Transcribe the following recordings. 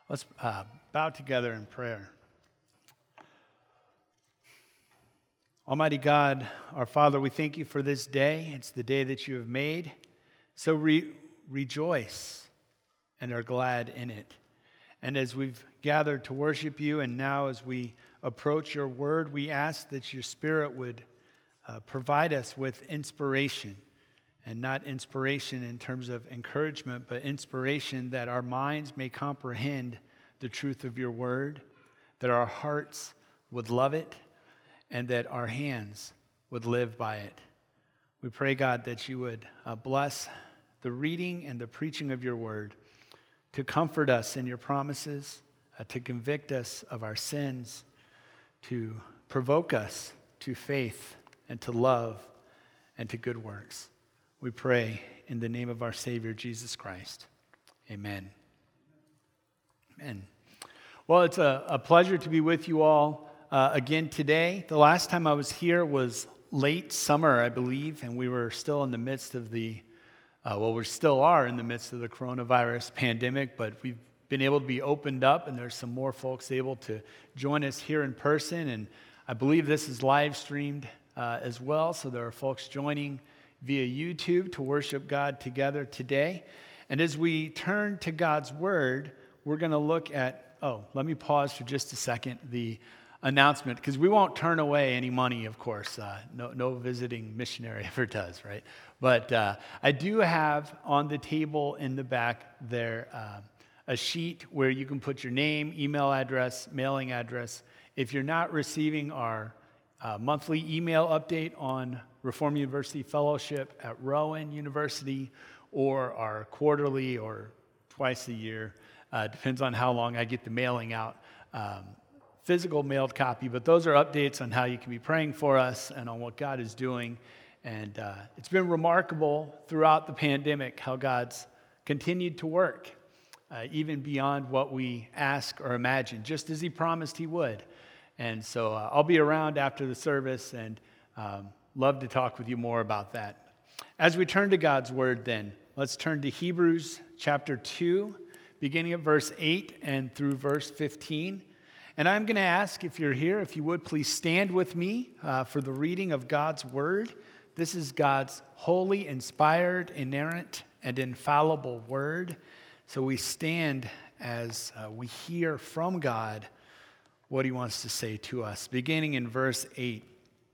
Let's bow together in prayer. Almighty God, our Father, we thank you for this day. It's the day that you have made. So rejoice and are glad in it. And as we've gathered to worship you, and now as we approach your word, we ask that your Spirit would provide us with inspiration. And not inspiration in terms of encouragement, but inspiration that our minds may comprehend the truth of your word, that our hearts would love it, and that our hands would live by it. We pray, God, that you would bless the reading and the preaching of your word to comfort us in your promises, to convict us of our sins, to provoke us to faith and to love and to good works. We pray in the name of our Savior, Jesus Christ. Amen. Amen. Well, it's a pleasure to be with you all again today. The last time I was here was late summer, I believe, and we were still in the midst of we still are in the midst of the coronavirus pandemic, but we've been able to be opened up, and there's some more folks able to join us here in person, and I believe this is live streamed as well, so there are folks joining via YouTube to worship God together today. And as we turn to God's Word, we're going to look at, let me pause for just a second, the announcement, because we won't turn away any money, of course. No visiting missionary ever does, right? But I do have on the table in the back there a sheet where you can put your name, email address, mailing address. If you're not receiving our monthly email update on Reformed University Fellowship at Rowan University, or our quarterly or twice a year, depends on how long I get the mailing out, physical mailed copy, but those are updates on how you can be praying for us and on what God is doing. And it's been remarkable throughout the pandemic how God's continued to work, even beyond what we ask or imagine, just as he promised he would. And so I'll be around after the service and love to talk with you more about that. As we turn to God's Word then, let's turn to Hebrews chapter 2, beginning at verse 8 and through verse 15. And I'm going to ask, if you're here, if you would please stand with me for the reading of God's Word. This is God's holy, inspired, inerrant, and infallible Word. So we stand as we hear from God what he wants to say to us. Beginning in verse 8,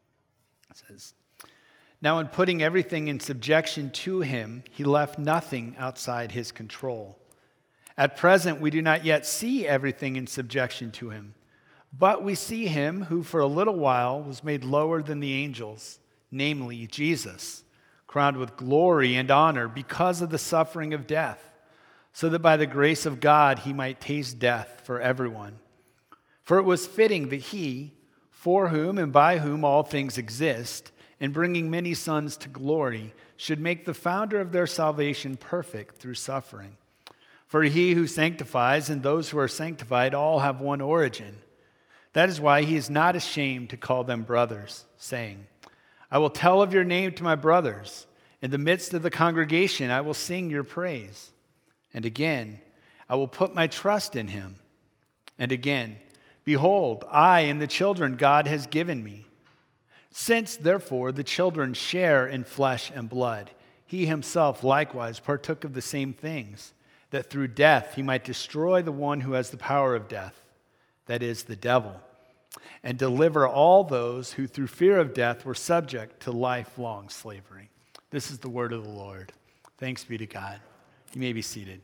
it says, "Now in putting everything in subjection to him, he left nothing outside his control. At present, we do not yet see everything in subjection to him, but we see him who for a little while was made lower than the angels, namely Jesus, crowned with glory and honor because of the suffering of death, so that by the grace of God he might taste death for everyone. For it was fitting that he, for whom and by whom all things exist, in bringing many sons to glory, should make the founder of their salvation perfect through suffering. For he who sanctifies and those who are sanctified all have one origin. That is why he is not ashamed to call them brothers, saying, 'I will tell of your name to my brothers. In the midst of the congregation I will sing your praise.' And again, 'I will put my trust in him.' And again, 'Behold, I and the children God has given me. Since, therefore, the children share in flesh and blood, he himself likewise partook of the same things, that through death he might destroy the one who has the power of death, that is, the devil, and deliver all those who through fear of death were subject to lifelong slavery." This is the word of the Lord. Thanks be to God. You may be seated.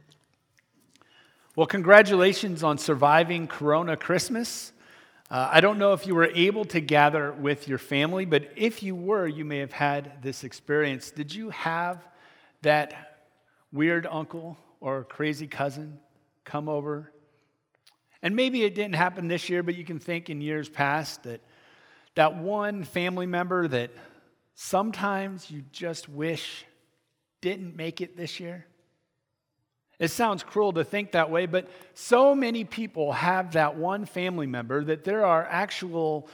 Well, congratulations on surviving Corona Christmas. I don't know if you were able to gather with your family, but if you were, you may have had this experience. Did you have that weird uncle or crazy cousin come over? And maybe it didn't happen this year, but you can think in years past that one family member that sometimes you just wish didn't make it this year. It sounds cruel to think that way, but so many people have that one family member that there are actual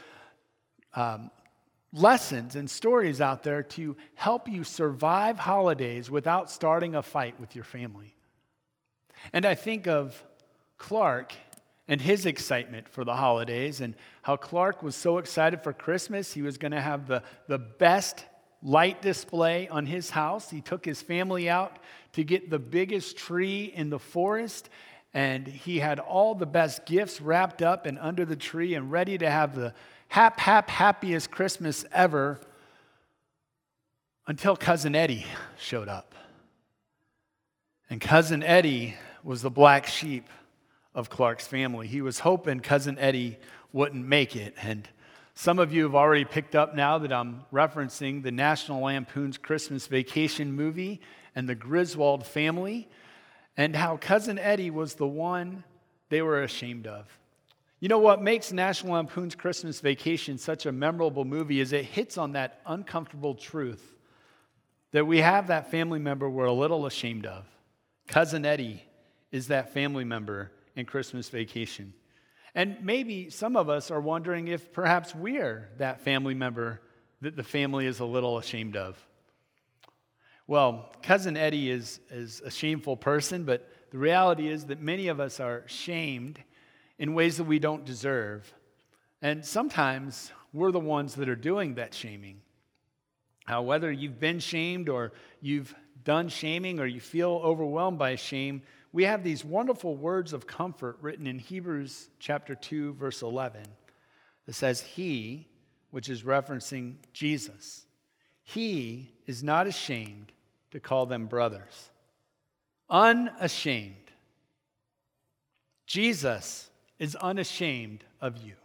lessons and stories out there to help you survive holidays without starting a fight with your family. And I think of Clark and his excitement for the holidays, and how Clark was so excited for Christmas. He was going to have the best light display on his house. He took his family out to get the biggest tree in the forest, and he had all the best gifts wrapped up and under the tree and ready to have the happiest Christmas ever, until Cousin Eddie showed up. And Cousin Eddie was the black sheep of Clark's family. He was hoping Cousin Eddie wouldn't make it. And some of you have already picked up now that I'm referencing the National Lampoon's Christmas Vacation movie and the Griswold family, and how Cousin Eddie was the one they were ashamed of. You know what makes National Lampoon's Christmas Vacation such a memorable movie is it hits on that uncomfortable truth that we have that family member we're a little ashamed of. Cousin Eddie is that family member in Christmas Vacation. And maybe some of us are wondering if perhaps we're that family member that the family is a little ashamed of. Well, Cousin Eddie is a shameful person, but the reality is that many of us are shamed in ways that we don't deserve. And sometimes we're the ones that are doing that shaming. Whether you've been shamed or you've done shaming or you feel overwhelmed by shame, we have these wonderful words of comfort written in Hebrews chapter 2, verse 11. That says, He, which is referencing Jesus, He is not ashamed to call them brothers. Unashamed. Jesus is unashamed of you.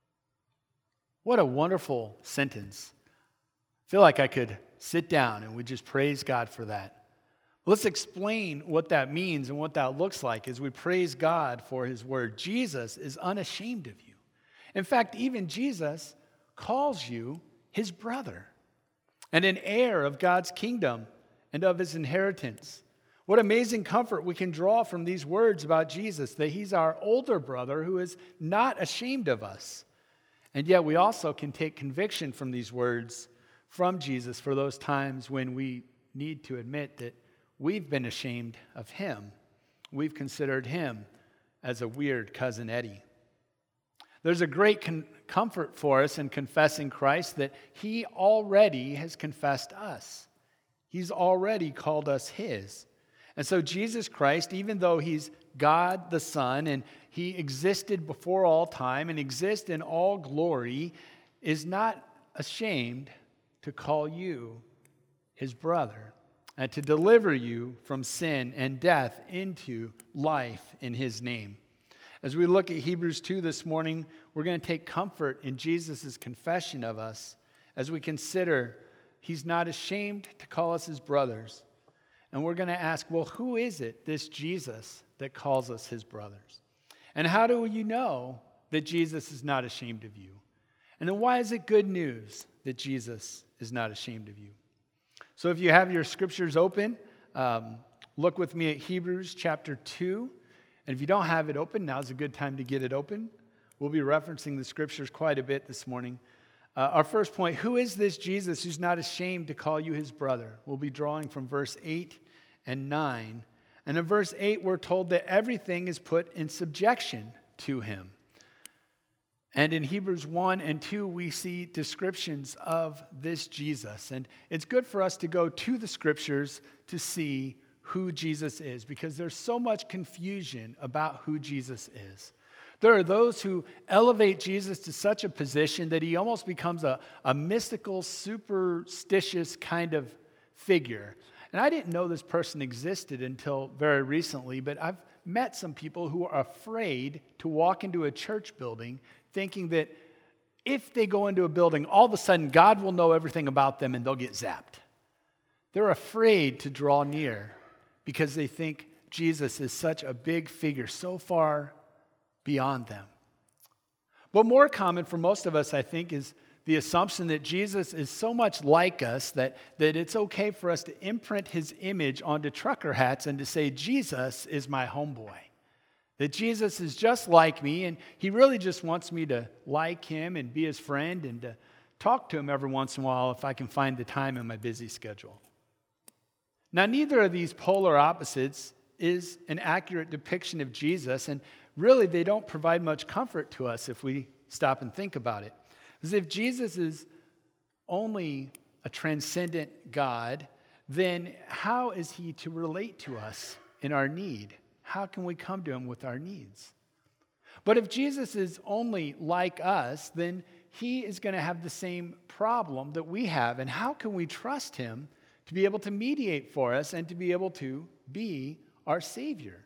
What a wonderful sentence. I feel like I could sit down and we just praise God for that. Let's explain what that means and what that looks like as we praise God for His word. Jesus is unashamed of you. In fact, even Jesus calls you His brother and an heir of God's kingdom and of His inheritance. What amazing comfort we can draw from these words about Jesus, that He's our older brother who is not ashamed of us. And yet we also can take conviction from these words from Jesus for those times when we need to admit that we've been ashamed of Him. We've considered Him as a weird Cousin Eddie. There's a great comfort for us in confessing Christ that He already has confessed us. He's already called us His. And so Jesus Christ, even though He's God the Son and He existed before all time and exists in all glory, is not ashamed to call you His brother, and to deliver you from sin and death into life in His name. As we look at Hebrews 2 this morning, we're going to take comfort in Jesus' confession of us as we consider He's not ashamed to call us His brothers. And we're going to ask, well, who is it, this Jesus, that calls us His brothers? And how do you know that Jesus is not ashamed of you? And then why is it good news that Jesus is not ashamed of you? So if you have your scriptures open, look with me at Hebrews chapter 2. And if you don't have it open, now's a good time to get it open. We'll be referencing the scriptures quite a bit this morning. Our first point, who is this Jesus who's not ashamed to call you His brother? We'll be drawing from verse 8 and 9. And in verse 8, we're told that everything is put in subjection to Him. And in Hebrews 1 and 2, we see descriptions of this Jesus. And it's good for us to go to the scriptures to see who Jesus is, because there's so much confusion about who Jesus is. There are those who elevate Jesus to such a position that He almost becomes a mystical, superstitious kind of figure. And I didn't know this person existed until very recently, but I've met some people who are afraid to walk into a church building thinking that if they go into a building, all of a sudden God will know everything about them and they'll get zapped. They're afraid to draw near because they think Jesus is such a big figure, so far beyond them. But more common for most of us, I think, is the assumption that Jesus is so much like us that it's okay for us to imprint His image onto trucker hats and to say, Jesus is my homeboy. That Jesus is just like me, and He really just wants me to like Him and be His friend and to talk to Him every once in a while if I can find the time in my busy schedule. Now, neither of these polar opposites is an accurate depiction of Jesus, and really they don't provide much comfort to us if we stop and think about it. Because if Jesus is only a transcendent God, then how is he to relate to us in our need? How can we come to him with our needs? But if Jesus is only like us, then he is going to have the same problem that we have. And how can we trust him to be able to mediate for us and to be able to be our Savior?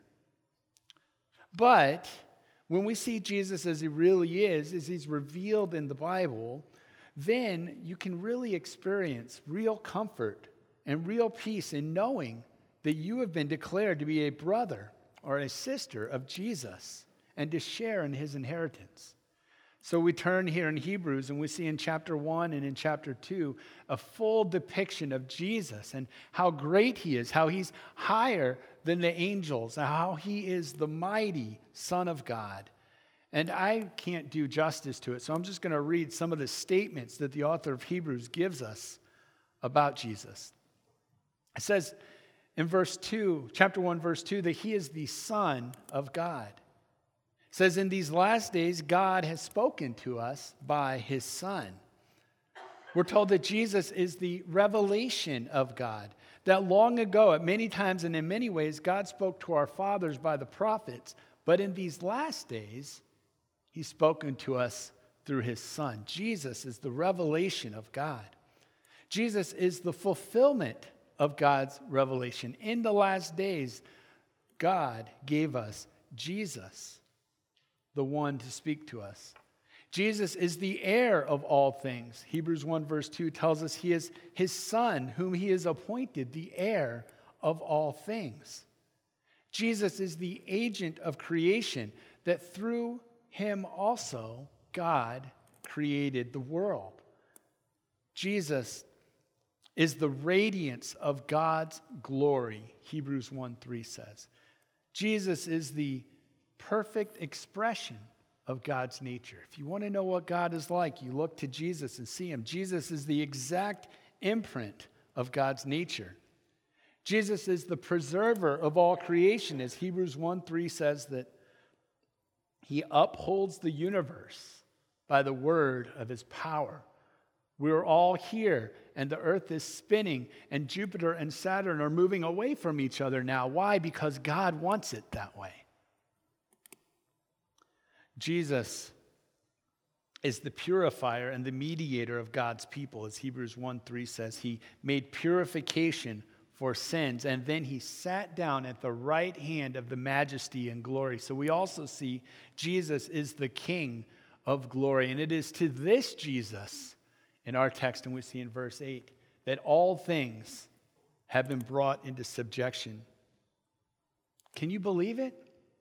But when we see Jesus as he really is, as he's revealed in the Bible, then you can really experience real comfort and real peace in knowing that you have been declared to be a brother or a sister of Jesus and to share in his inheritance. So we turn here in Hebrews and we see in chapter 1 and in chapter 2 a full depiction of Jesus and how great he is, how he's higher than the angels, and how he is the mighty Son of God. And I can't do justice to it, so I'm just going to read some of the statements that the author of Hebrews gives us about Jesus. It says in verse 2, chapter 1, verse 2, that he is the Son of God. It says, in these last days, God has spoken to us by his Son. We're told that Jesus is the revelation of God, that long ago, at many times and in many ways, God spoke to our fathers by the prophets, but in these last days, he's spoken to us through his Son. Jesus is the revelation of God. Jesus is the fulfillment of God's revelation. In the last days, God gave us Jesus, the one to speak to us. Jesus is the heir of all things. Hebrews 1 verse 2 tells us he is his Son, whom he has appointed the heir of all things. Jesus is the agent of creation, that through him also God created the world. Jesus is the radiance of God's glory, Hebrews 1:3 says. Jesus is the perfect expression of God's nature. If you want to know what God is like, you look to Jesus and see him. Jesus is the exact imprint of God's nature. Jesus is the preserver of all creation, as Hebrews 1:3 says that he upholds the universe by the word of his power. We're all here, and the earth is spinning, and Jupiter and Saturn are moving away from each other now. Why? Because God wants it that way. Jesus is the purifier and the mediator of God's people, as Hebrews 1:3 says. He made purification for sins, and then he sat down at the right hand of the majesty and glory. So we also see Jesus is the King of glory, and it is to this Jesus in our text, and we see in verse 8, that all things have been brought into subjection. Can you believe it?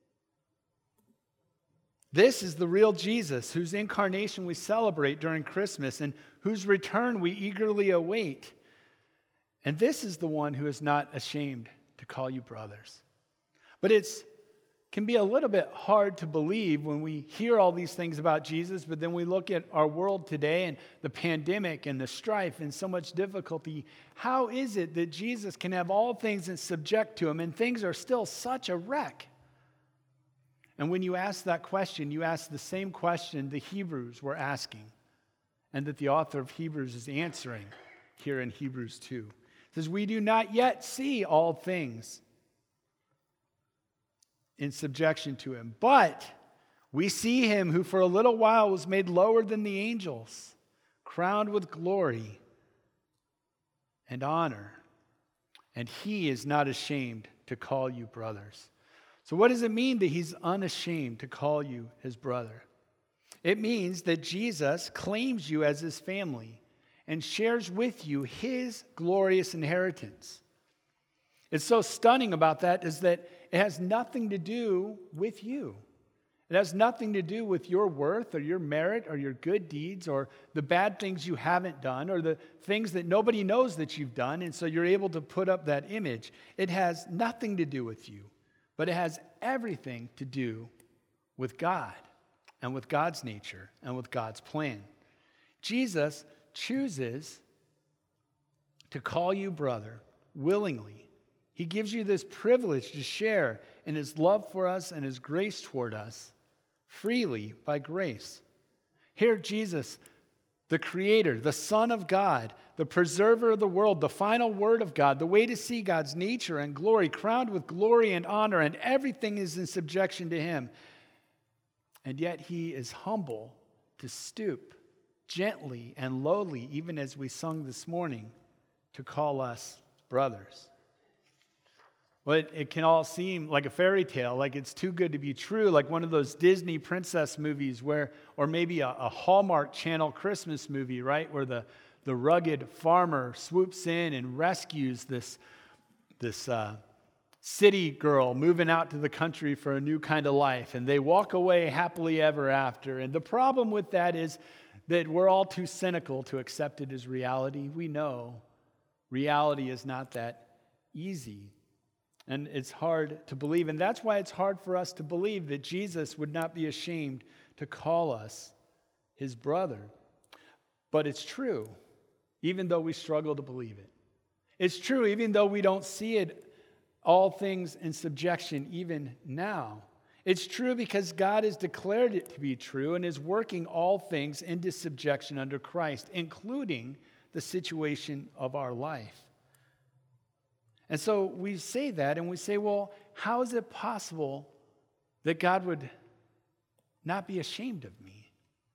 This is the real Jesus, whose incarnation we celebrate during Christmas and whose return we eagerly await. And this is the one who is not ashamed to call you brothers. But it can be a little bit hard to believe when we hear all these things about Jesus, but then we look at our world today and the pandemic and the strife and so much difficulty. How is it that Jesus can have all things and subject to him, and things are still such a wreck? And when you ask that question, you ask the same question the Hebrews were asking, and that the author of Hebrews is answering here in Hebrews 2. It says, we do not yet see all things in subjection to him, but we see him who for a little while was made lower than the angels, crowned with glory and honor, and he is not ashamed to call you brothers. So what does it mean that he's unashamed to call you his brother? It means that Jesus claims you as his family and shares with you his glorious inheritance. It's so stunning about that is that it has nothing to do with you. It has nothing to do with your worth or your merit or your good deeds or the bad things you haven't done or the things that nobody knows that you've done, and so you're able to put up that image. It has nothing to do with you, but it has everything to do with God and with God's nature and with God's plan. Jesus chooses to call you brother willingly He gives you this privilege to share in his love for us and his grace toward us freely by grace. Here, Jesus, the Creator, the Son of God, the preserver of the world, the final word of God, the way to see God's nature and glory, crowned with glory and honor, and everything is in subjection to him. And yet he is humble to stoop gently and lowly, even as we sung this morning, to call us brothers. Well, it can all seem like a fairy tale, like it's too good to be true, like one of those Disney princess movies or maybe a Hallmark Channel Christmas movie, right? Where the rugged farmer swoops in and rescues this city girl moving out to the country for a new kind of life, and they walk away happily ever after. And the problem with that is that we're all too cynical to accept it as reality. We know reality is not that easy. And it's hard to believe. And that's why it's hard for us to believe that Jesus would not be ashamed to call us his brother. But it's true, even though we struggle to believe it. It's true, even though we don't see it, all things in subjection, even now. It's true because God has declared it to be true and is working all things into subjection under Christ, including the situation of our life. And so we say that and we say, well, how is it possible that God would not be ashamed of me?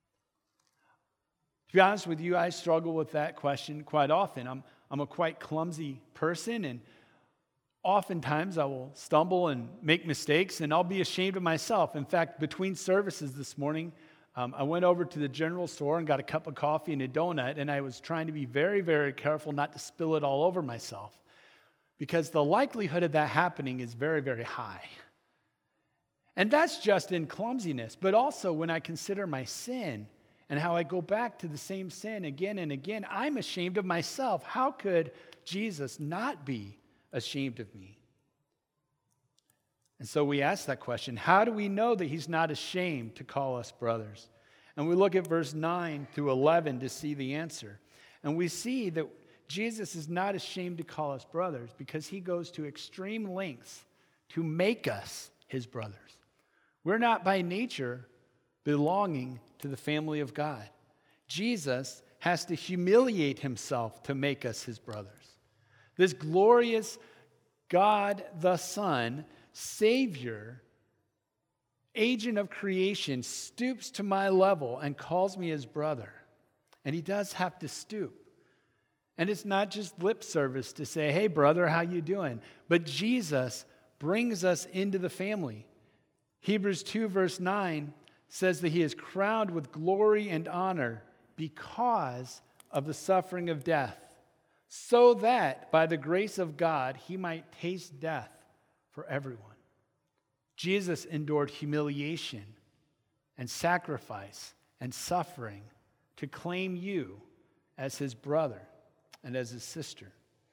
To be honest with you, I struggle with that question quite often. I'm a quite clumsy person, and oftentimes I will stumble and make mistakes, and I'll be ashamed of myself. In fact, between services this morning, I went over to the general store and got a cup of coffee and a donut, and I was trying to be very, very careful not to spill it all over myself, because the likelihood of that happening is very, very high. And that's just in clumsiness, but also when I consider my sin and how I go back to the same sin again and again, I'm ashamed of myself. How could Jesus not be ashamed of me? And so we ask that question, how do we know that he's not ashamed to call us brothers? And we look at verse 9 through 11 to see the answer. And we see that Jesus is not ashamed to call us brothers because he goes to extreme lengths to make us his brothers. We're not by nature belonging to the family of God. Jesus has to humiliate himself to make us his brothers. This glorious God the Son, Savior, agent of creation, stoops to my level and calls me his brother. And he does have to stoop. And it's not just lip service to say, hey, brother, how you doing? But Jesus brings us into the family. Hebrews 2, verse 9 says that he is crowned with glory and honor because of the suffering of death, so that by the grace of God he might taste death for everyone. Jesus endured humiliation and sacrifice and suffering to claim you as his brother and as his sister.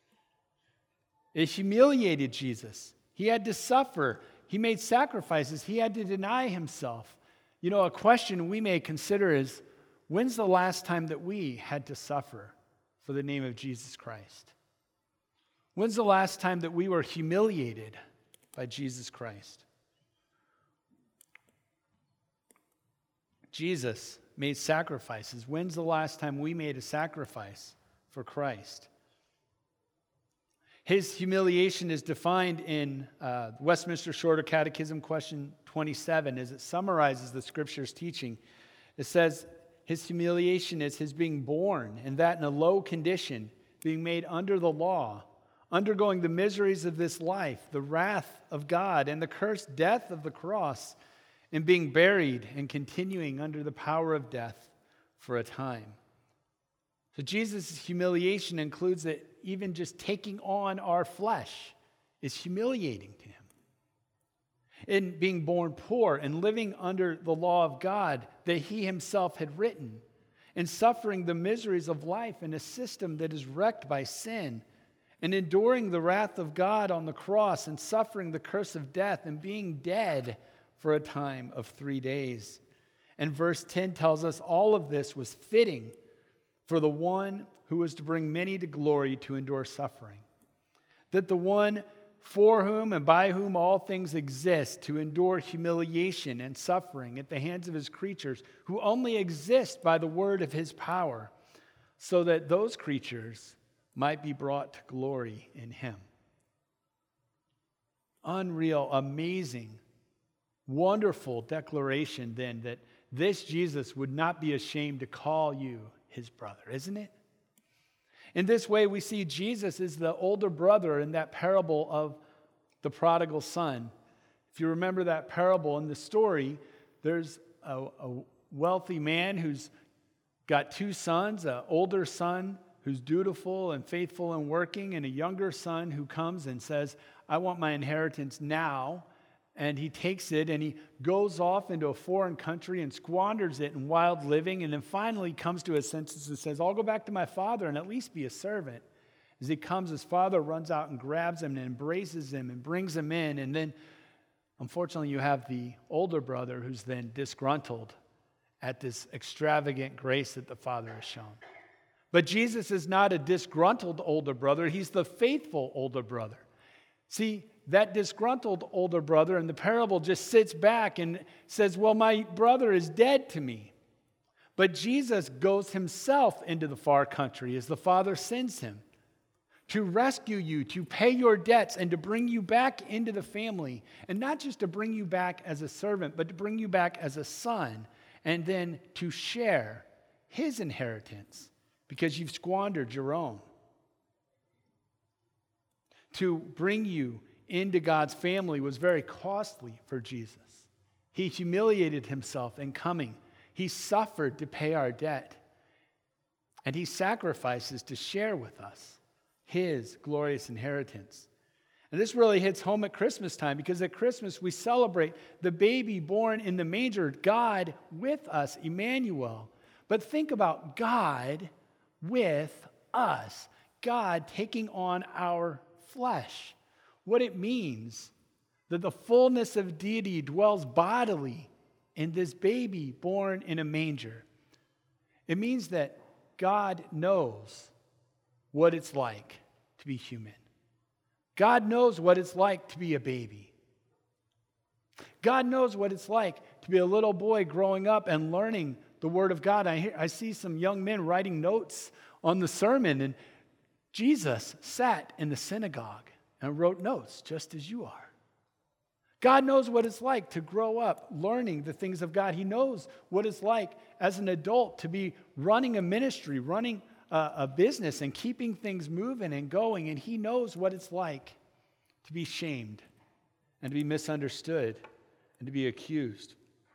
It humiliated Jesus. He had to suffer. He made sacrifices. He had to deny himself. You know, a question we may consider is, when's the last time that we had to suffer for the name of Jesus Christ? When's the last time that we were humiliated by Jesus Christ? Jesus made sacrifices. When's the last time we made a sacrifice for Christ? His humiliation is defined in Westminster Shorter Catechism, question 27, as it summarizes the Scripture's teaching. It says, his humiliation is his being born, and that in a low condition, being made under the law, undergoing the miseries of this life, the wrath of God, and the cursed death of the cross, and being buried and continuing under the power of death for a time. So Jesus' humiliation includes that even just taking on our flesh is humiliating to him. In being born poor and living under the law of God that he himself had written, and suffering the miseries of life in a system that is wrecked by sin, and enduring the wrath of God on the cross, and suffering the curse of death, and being dead for a time of 3 days. And verse 10 tells us all of this was fitting for the one who was to bring many to glory to endure suffering. That the one for whom and by whom all things exist, to endure humiliation and suffering at the hands of his creatures, who only exist by the word of his power, so that those creatures might be brought to glory in him. Unreal, amazing, wonderful declaration then that this Jesus would not be ashamed to call you his brother, isn't it? In this way, we see Jesus is the older brother in that parable of the prodigal son. If you remember that parable in the story, there's a wealthy man who's got two sons, an older son who's dutiful and faithful and working, and a younger son who comes and says, I want my inheritance now. And he takes it and he goes off into a foreign country and squanders it in wild living, and then finally comes to his senses and says, I'll go back to my father and at least be a servant. As he comes, his father runs out and grabs him and embraces him and brings him in. And then, unfortunately, you have the older brother who's then disgruntled at this extravagant grace that the father has shown. But Jesus is not a disgruntled older brother. He's the faithful older brother. See, that disgruntled older brother in the parable just sits back and says, well, my brother is dead to me. But Jesus goes himself into the far country as the Father sends him to rescue you, to pay your debts, and to bring you back into the family. And not just to bring you back as a servant, but to bring you back as a son, and then to share his inheritance because you've squandered your own. To bring you into God's family was very costly for Jesus. He humiliated himself in coming. He suffered to pay our debt. And he sacrifices to share with us his glorious inheritance. And this really hits home at Christmas time, because at Christmas we celebrate the baby born in the manger, God with us, Emmanuel. But think about God with us, God taking on our flesh. What it means that the fullness of deity dwells bodily in this baby born in a manger. It means that God knows what it's like to be human. God knows what it's like to be a baby. God knows what it's like to be a little boy growing up and learning the Word of God. I see some young men writing notes on the sermon, and Jesus sat in the synagogue and wrote notes just as you are. God knows what it's like to grow up learning the things of God. He knows what it's like as an adult to be running a ministry, running a business and keeping things moving and going. And he knows what it's like to be shamed and to be misunderstood and to be accused.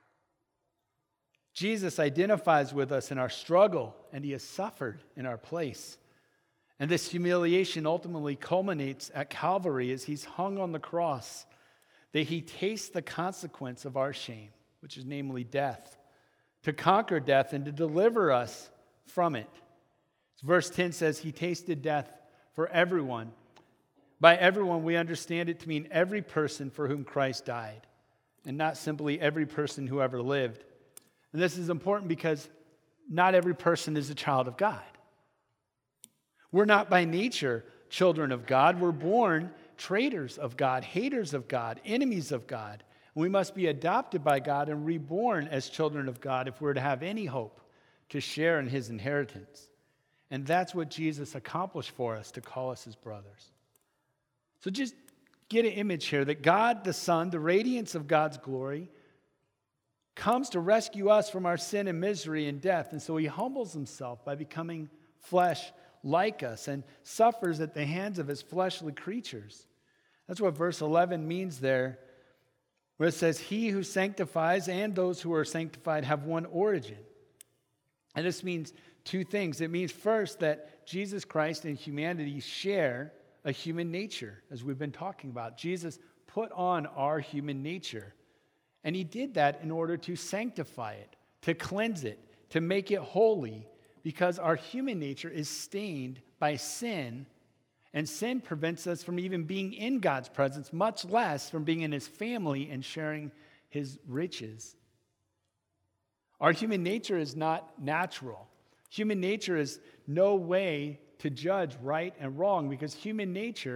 Jesus identifies with us in our struggle, and he has suffered in our place. And this humiliation ultimately culminates at Calvary as he's hung on the cross, that he tastes the consequence of our shame, which is namely death, to conquer death and to deliver us from it. Verse 10 says he tasted death for everyone. By everyone, we understand it to mean every person for whom Christ died, and not simply every person who ever lived. And this is important because not every person is a child of God. We're not by nature children of God. We're born traitors of God, haters of God, enemies of God. We must be adopted by God and reborn as children of God if we're to have any hope to share in his inheritance. And that's what Jesus accomplished for us, to call us his brothers. So just get an image here that God the Son, the radiance of God's glory, comes to rescue us from our sin and misery and death. And so he humbles himself by becoming flesh like us and suffers at the hands of his fleshly creatures. That's what verse 11 means there, where it says, he who sanctifies and those who are sanctified have one origin. And this means two things. It means first that Jesus Christ and humanity share a human nature, as we've been talking about. Jesus put on our human nature, and he did that in order to sanctify it, to cleanse it, to make it holy, because our human nature is stained by sin, and sin prevents us from even being in God's presence, much less from being in his family and sharing his riches. Our human nature is not natural. Human nature is no way to judge right and wrong, because human nature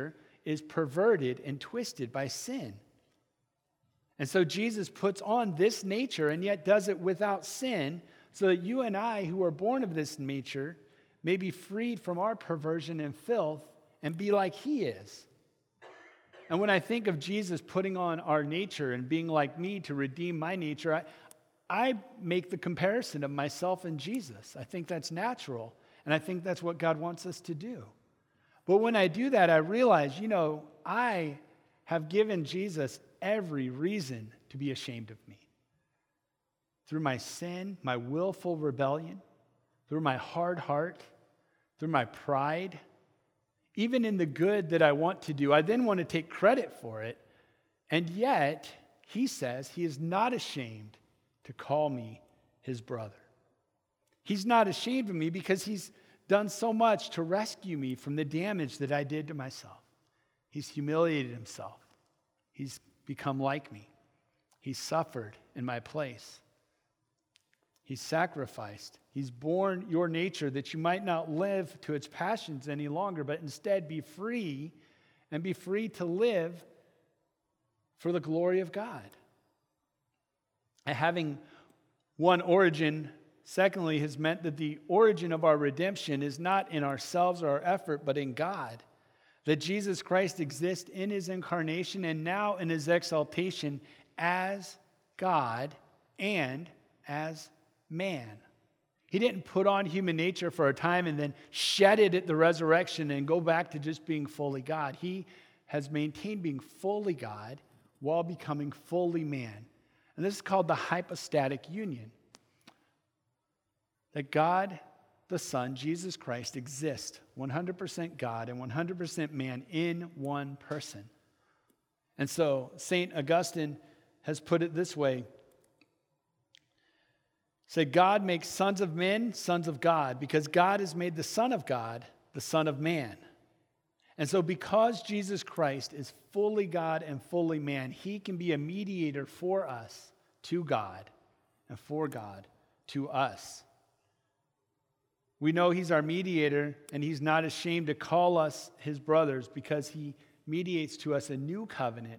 is perverted and twisted by sin. And so Jesus puts on this nature and yet does it without sin, so that you and I, who are born of this nature, may be freed from our perversion and filth and be like he is. And when I think of Jesus putting on our nature and being like me to redeem my nature, I make the comparison of myself and Jesus. I think that's natural, and I think that's what God wants us to do. But when I do that, I realize, I have given Jesus every reason to be ashamed of me. Through my sin, my willful rebellion, through my hard heart, through my pride, even in the good that I want to do, I then want to take credit for it. And yet, he says he is not ashamed to call me his brother. He's not ashamed of me because he's done so much to rescue me from the damage that I did to myself. He's humiliated himself. He's become like me. He's suffered in my place. He's sacrificed. He's borne your nature that you might not live to its passions any longer, but instead be free and be free to live for the glory of God. And having one origin, secondly, has meant that the origin of our redemption is not in ourselves or our effort, but in God. That Jesus Christ exists in his incarnation and now in his exaltation as God and as man. He didn't put on human nature for a time and then shed it at the resurrection and go back to just being fully God. He has maintained being fully God while becoming fully man. And this is called the hypostatic union. That God, the Son, Jesus Christ, exists 100% God and 100% man in one person. And so St. Augustine has put it this way. Say, God makes sons of men sons of God, because God has made the Son of God the Son of man. And so because Jesus Christ is fully God and fully man, he can be a mediator for us to God and for God to us. We know he's our mediator, and he's not ashamed to call us his brothers because he mediates to us a new covenant,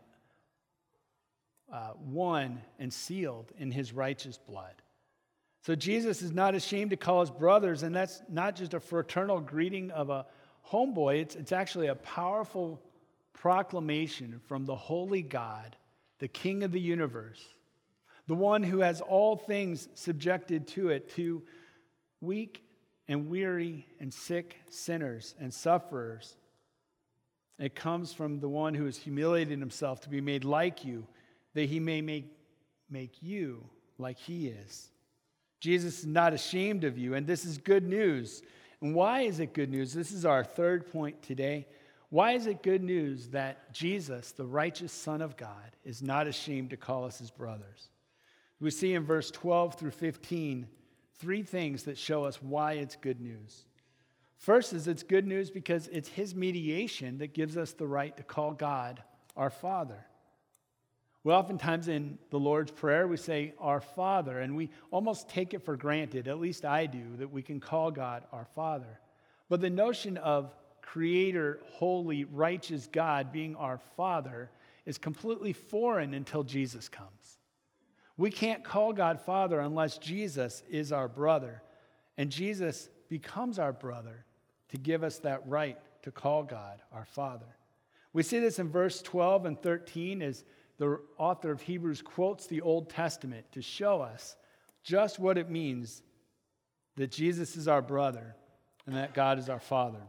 won and sealed in his righteous blood. So Jesus is not ashamed to call us brothers, and that's not just a fraternal greeting of a homeboy. It's actually a powerful proclamation from the holy God, the King of the universe, the one who has all things subjected to it, to weak and weary and sick sinners and sufferers. It comes from the one who has humiliated himself to be made like you, that he may make you like he is. Jesus is not ashamed of you, and this is good news. And why is it good news? This is our third point today. Why is it good news that Jesus, the righteous Son of God, is not ashamed to call us his brothers? We see in verse 12 through 15 three things that show us why it's good news. First is it's good news because it's his mediation that gives us the right to call God our Father. We oftentimes in the Lord's Prayer, we say, our Father, and we almost take it for granted, at least I do, that we can call God our Father. But the notion of creator, holy, righteous God being our Father is completely foreign until Jesus comes. We can't call God Father unless Jesus is our brother, and Jesus becomes our brother to give us that right to call God our Father. We see this in verse 12 and 13 as the author of Hebrews quotes the Old Testament to show us just what it means that Jesus is our brother and that God is our Father.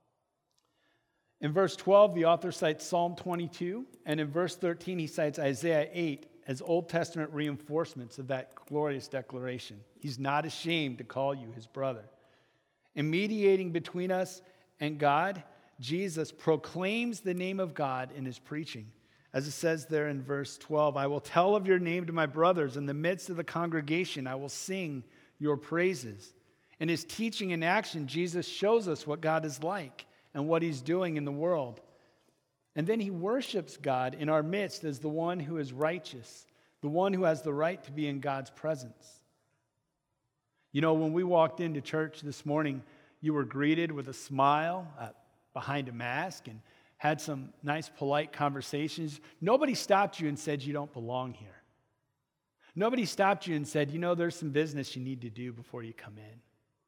In verse 12, the author cites Psalm 22, and in verse 13, he cites Isaiah 8 as Old Testament reinforcements of that glorious declaration. He's not ashamed to call you his brother. In mediating between us and God, Jesus proclaims the name of God in his preaching. As it says there in verse 12, I will tell of your name to my brothers. In the midst of the congregation, I will sing your praises. In his teaching and action, Jesus shows us what God is like and what he's doing in the world. And then he worships God in our midst as the one who is righteous, the one who has the right to be in God's presence. You know, when we walked into church this morning, you were greeted with a smile behind a mask and had some nice, polite conversations. Nobody stopped you and said you don't belong here. Nobody stopped you and said, there's some business you need to do before you come in.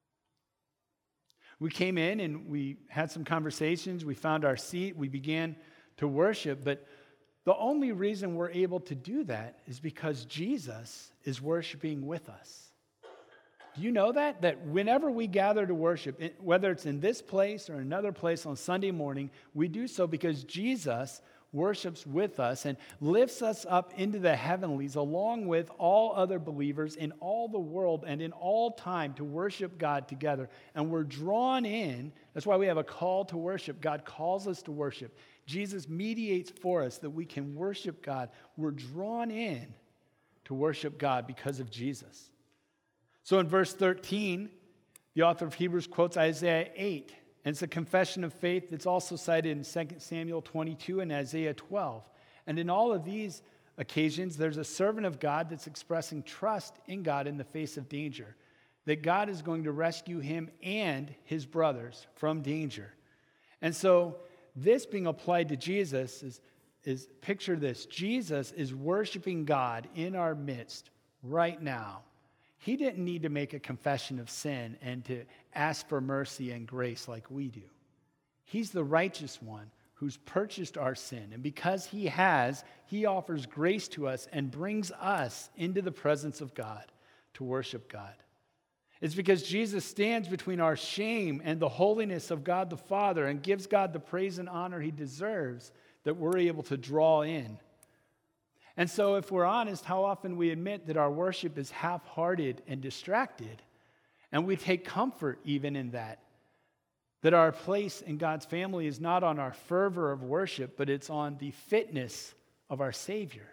We came in and we had some conversations. We found our seat. We began to worship. But the only reason we're able to do that is because Jesus is worshiping with us. Do you know that? That whenever we gather to worship, whether it's in this place or another place on Sunday morning, we do so because Jesus worships with us and lifts us up into the heavenlies along with all other believers in all the world and in all time to worship God together. And we're drawn in. That's why we have a call to worship. God calls us to worship. Jesus mediates for us that we can worship God. We're drawn in to worship God because of Jesus. So in verse 13, the author of Hebrews quotes Isaiah 8. And it's a confession of faith that's also cited in 2 Samuel 22 and Isaiah 12. And in all of these occasions, there's a servant of God that's expressing trust in God in the face of danger, that God is going to rescue him and his brothers from danger. And so this being applied to Jesus is picture this. Jesus is worshiping God in our midst right now. He didn't need to make a confession of sin and to ask for mercy and grace like we do. He's the righteous one who's purchased our sin. And because he has, he offers grace to us and brings us into the presence of God to worship God. It's because Jesus stands between our shame and the holiness of God the Father and gives God the praise and honor he deserves that we're able to draw in. And so if we're honest, how often we admit that our worship is half-hearted and distracted, and we take comfort even in that our place in God's family is not on our fervor of worship, but it's on the fitness of our Savior.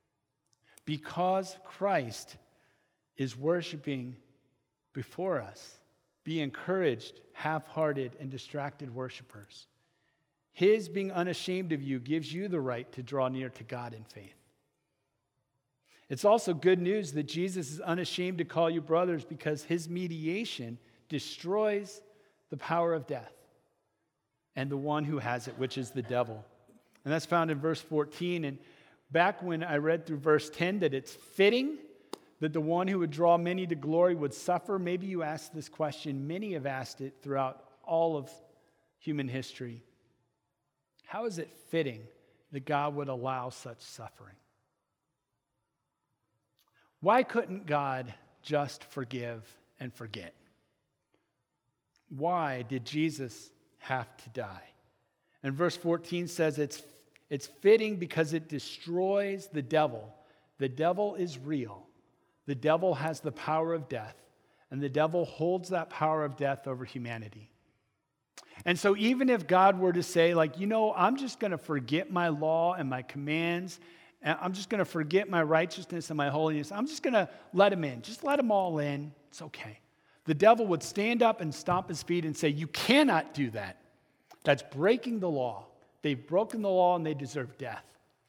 Because Christ is worshiping before us, be encouraged, half-hearted and distracted worshipers. His being unashamed of you gives you the right to draw near to God in faith. It's also good news that Jesus is unashamed to call you brothers because his mediation destroys the power of death and the one who has it, which is the devil. And that's found in verse 14. And back when I read through verse 10 that it's fitting that the one who would draw many to glory would suffer, maybe you asked this question. Many have asked it throughout all of human history. How is it fitting that God would allow such suffering? Why couldn't God just forgive and forget? Why did Jesus have to die? And verse 14 says it's fitting because it destroys the devil. The devil is real. The devil has the power of death, and the devil holds that power of death over humanity. And so even if God were to say, I'm just going to forget my law and my commands, and I'm just going to forget my righteousness and my holiness. I'm just going to let him in. Just let them all in. It's okay. The devil would stand up and stomp his feet and say, you cannot do that. That's breaking the law. They've broken the law and they deserve death.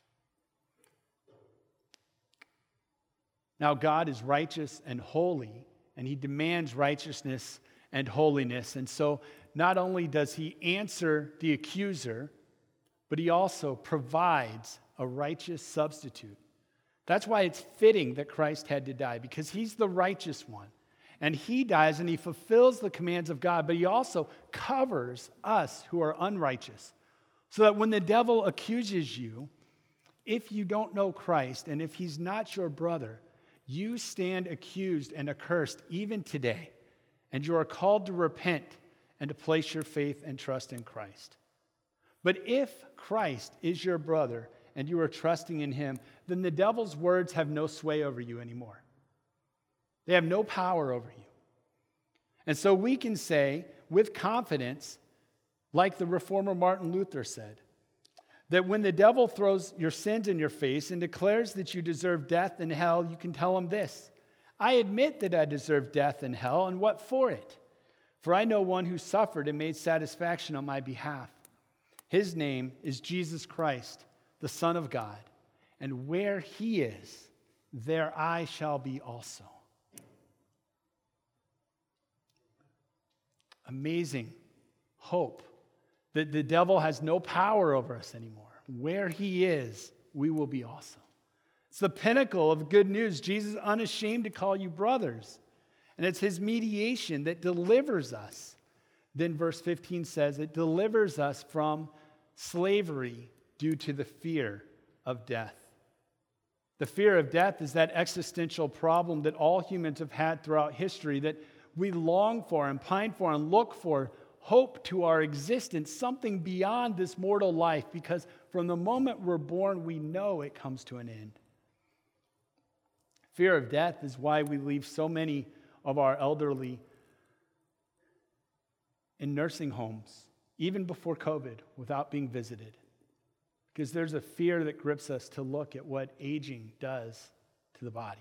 Now, God is righteous and holy, and he demands righteousness and holiness. And so not only does he answer the accuser, but he also provides a righteous substitute. That's why it's fitting that Christ had to die, because he's the righteous one. And he dies and he fulfills the commands of God, but he also covers us who are unrighteous. So that when the devil accuses you, if you don't know Christ and if he's not your brother, you stand accused and accursed even today. And you are called to repent and to place your faith and trust in Christ. But if Christ is your brother and you are trusting in him, then the devil's words have no sway over you anymore. They have no power over you. And so we can say with confidence, like the reformer Martin Luther said, that when the devil throws your sins in your face and declares that you deserve death and hell, you can tell him this: I admit that I deserve death and hell, and what for it? For I know one who suffered and made satisfaction on my behalf. His name is Jesus Christ, the Son of God, and where he is, there I shall be also. Amazing hope That the devil has no power over us anymore. Where he is, we will be also. It's the pinnacle of good news. Jesus is unashamed to call you brothers. And it's his mediation that delivers us. Then verse 15 says it delivers us from slavery due to the fear of death. The fear of death is that existential problem that all humans have had throughout history, that we long for and pine for and look for, hope to our existence, something beyond this mortal life, because from the moment we're born, we know it comes to an end. Fear of death is why we leave so many of our elderly in nursing homes, even before COVID, without being visited. Because there's a fear that grips us to look at what aging does to the body.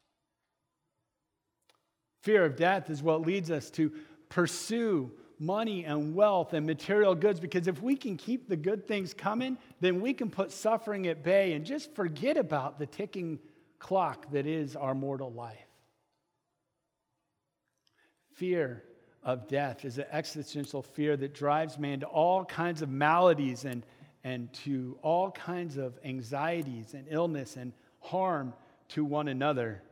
Fear of death is what leads us to pursue money and wealth and material goods, because if we can keep the good things coming, then we can put suffering at bay and just forget about the ticking clock that is our mortal life. Fear of death is an existential fear that drives man to all kinds of maladies and to all kinds of anxieties and illness and harm to one another.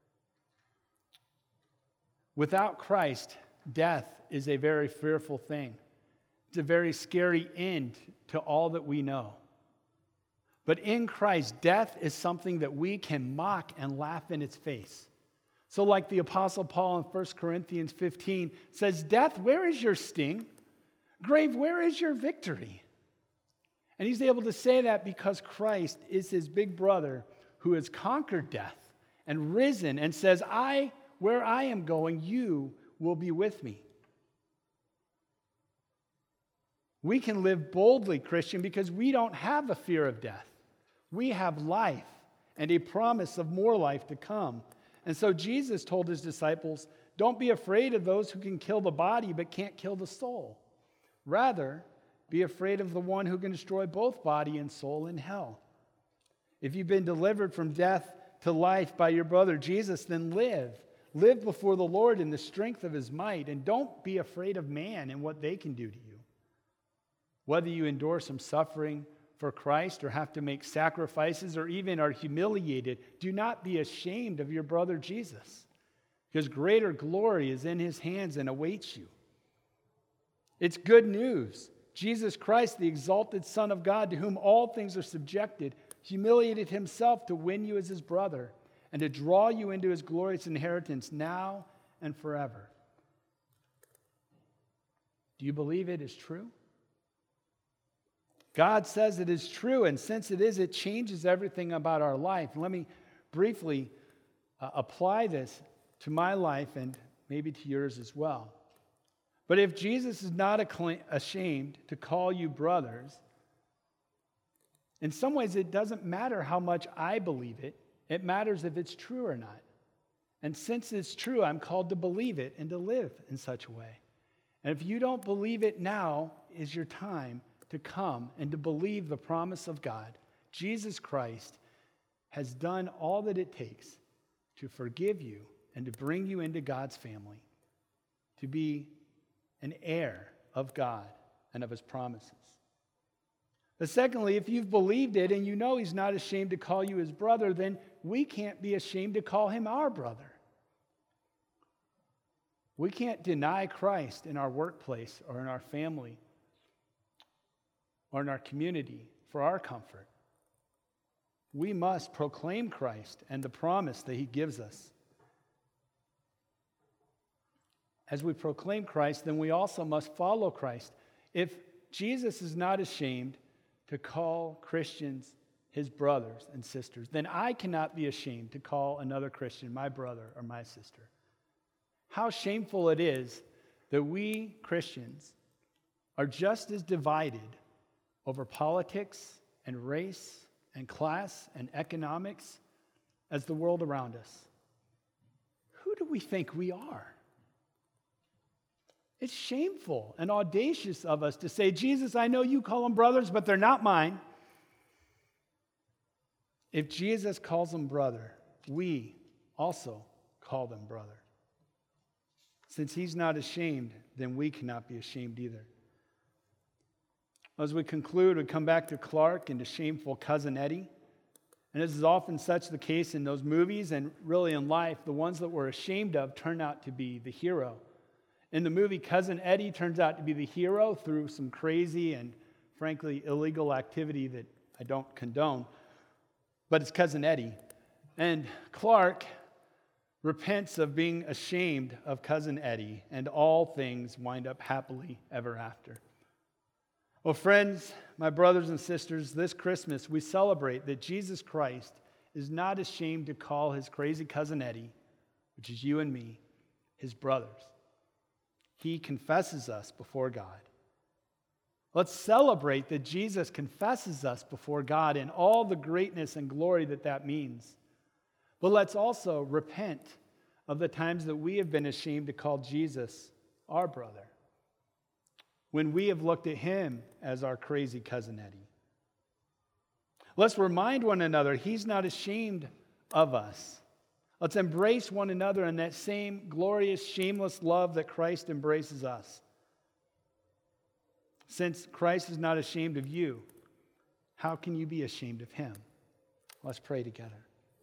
Without Christ, death is a very fearful thing. It's a very scary end to all that we know. But in Christ, death is something that we can mock and laugh in its face. So like the Apostle Paul in 1 Corinthians 15 says, "Death, where is your sting? Grave, where is your victory?" And he's able to say that because Christ is his big brother who has conquered death and risen and says, where I am going, you will be with me. We can live boldly, Christian, because we don't have a fear of death. We have life and a promise of more life to come. And so Jesus told his disciples, don't be afraid of those who can kill the body but can't kill the soul. Rather, be afraid of the one who can destroy both body and soul in hell. If you've been delivered from death to life by your brother Jesus, then live. Live before the Lord in the strength of his might, and don't be afraid of man and what they can do to you. Whether you endure some suffering for Christ or have to make sacrifices or even are humiliated, do not be ashamed of your brother Jesus, because greater glory is in his hands and awaits you. It's good news. Jesus Christ, the exalted Son of God, to whom all things are subjected, humiliated himself to win you as his brother and to draw you into his glorious inheritance now and forever. Do you believe it is true? God says it is true, and since it is, it changes everything about our life. Let me briefly apply this to my life and maybe to yours as well. But if Jesus is not ashamed to call you brothers, in some ways it doesn't matter how much I believe it. It matters if it's true or not. And since it's true, I'm called to believe it and to live in such a way. And if you don't believe it, now is your time to come and to believe the promise of God. Jesus Christ has done all that it takes to forgive you and to bring you into God's family, to be an heir of God and of his promises. But secondly, if you've believed it and you know he's not ashamed to call you his brother, then we can't be ashamed to call him our brother. We can't deny Christ in our workplace or in our family or in our community for our comfort. We must proclaim Christ and the promise that he gives us. As we proclaim Christ, then we also must follow Christ. If Jesus is not ashamed to call Christians his brothers and sisters, then I cannot be ashamed to call another Christian my brother or my sister. How shameful it is that we Christians are just as divided over politics and race and class and economics as the world around us. Who do we think we are? It's shameful and audacious of us to say, Jesus, I know you call them brothers, but they're not mine. If Jesus calls them brother, we also call them brother. Since he's not ashamed, then we cannot be ashamed either. As we conclude, we come back to Clark and to shameful Cousin Eddie. And as is often such the case in those movies and really in life, the ones that we're ashamed of turn out to be the hero. In the movie, Cousin Eddie turns out to be the hero through some crazy and frankly illegal activity that I don't condone, but it's Cousin Eddie. And Clark repents of being ashamed of Cousin Eddie, and all things wind up happily ever after. Well, friends, my brothers and sisters, this Christmas we celebrate that Jesus Christ is not ashamed to call his crazy Cousin Eddie, which is you and me, his brothers. He confesses us before God. Let's celebrate that Jesus confesses us before God in all the greatness and glory that that means. But let's also repent of the times that we have been ashamed to call Jesus our brother, when we have looked at him as our crazy Cousin Eddie. Let's remind one another he's not ashamed of us. Let's embrace one another in that same glorious, shameless love that Christ embraces us. Since Christ is not ashamed of you, how can you be ashamed of him? Let's pray together.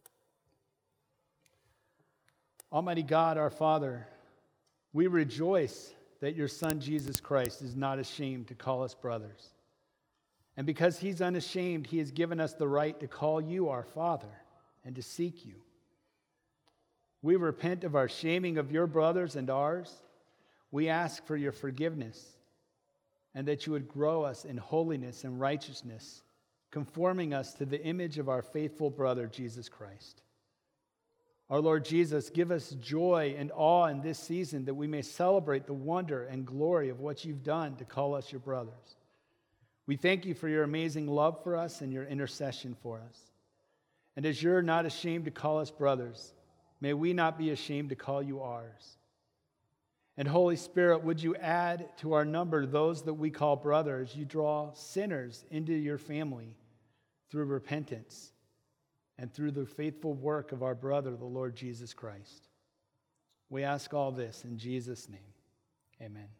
Almighty God, our Father, we rejoice that your Son, Jesus Christ, is not ashamed to call us brothers. And because he's unashamed, he has given us the right to call you our Father and to seek you. We repent of our shaming of your brothers and ours. We ask for your forgiveness and that you would grow us in holiness and righteousness, conforming us to the image of our faithful brother, Jesus Christ. Our Lord Jesus, give us joy and awe in this season that we may celebrate the wonder and glory of what you've done to call us your brothers. We thank you for your amazing love for us and your intercession for us. And as you're not ashamed to call us brothers, may we not be ashamed to call you ours. And Holy Spirit, would you add to our number those that we call brothers? You draw sinners into your family through repentance and through the faithful work of our brother, the Lord Jesus Christ. We ask all this in Jesus' name. Amen.